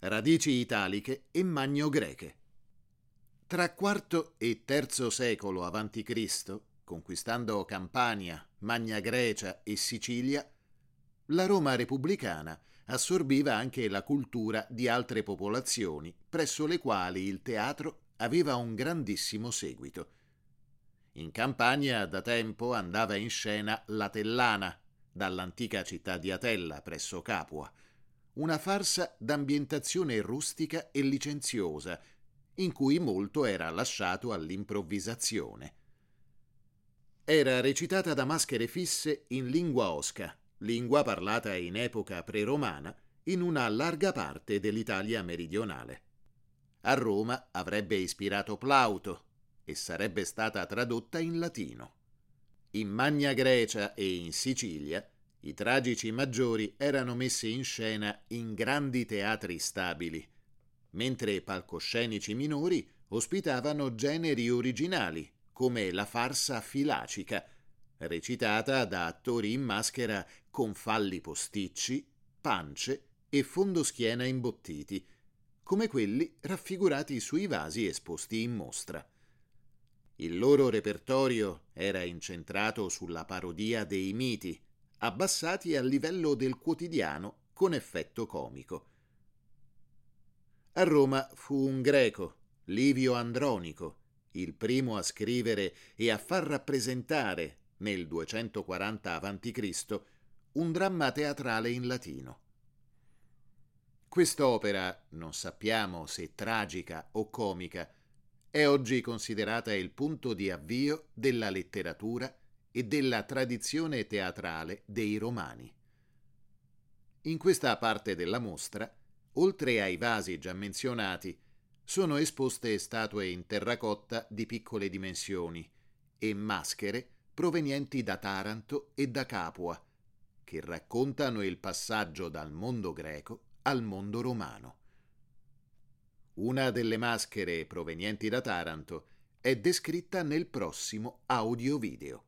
radici italiche e magno-greche. Tra IV e III secolo a.C., conquistando Campania, Magna Grecia e Sicilia, la Roma repubblicana assorbiva anche la cultura di altre popolazioni, presso le quali il teatro aveva un grandissimo seguito. In Campania da tempo andava in scena l'Atellana, dall'antica città di Atella, presso Capua, una farsa d'ambientazione rustica e licenziosa, in cui molto era lasciato all'improvvisazione. Era recitata da maschere fisse in lingua osca, lingua parlata in epoca preromana in una larga parte dell'Italia meridionale. A Roma avrebbe ispirato Plauto e sarebbe stata tradotta in latino. In Magna Grecia e in Sicilia i tragici maggiori erano messi in scena in grandi teatri stabili, mentre i palcoscenici minori ospitavano generi originali, come la farsa filacica, recitata da attori in maschera con falli posticci, pance e fondoschiena imbottiti, come quelli raffigurati sui vasi esposti in mostra. Il loro repertorio era incentrato sulla parodia dei miti, abbassati al livello del quotidiano con effetto comico. A Roma fu un greco, Livio Andronico, il primo a scrivere e a far rappresentare, nel 240 a.C., un dramma teatrale in latino. Quest'opera, non sappiamo se tragica o comica, è oggi considerata il punto di avvio della letteratura e della tradizione teatrale dei Romani. In questa parte della mostra, oltre ai vasi già menzionati, sono esposte statue in terracotta di piccole dimensioni e maschere provenienti da Taranto e da Capua, che raccontano il passaggio dal mondo greco al mondo romano. Una delle maschere provenienti da Taranto è descritta nel prossimo audio-video.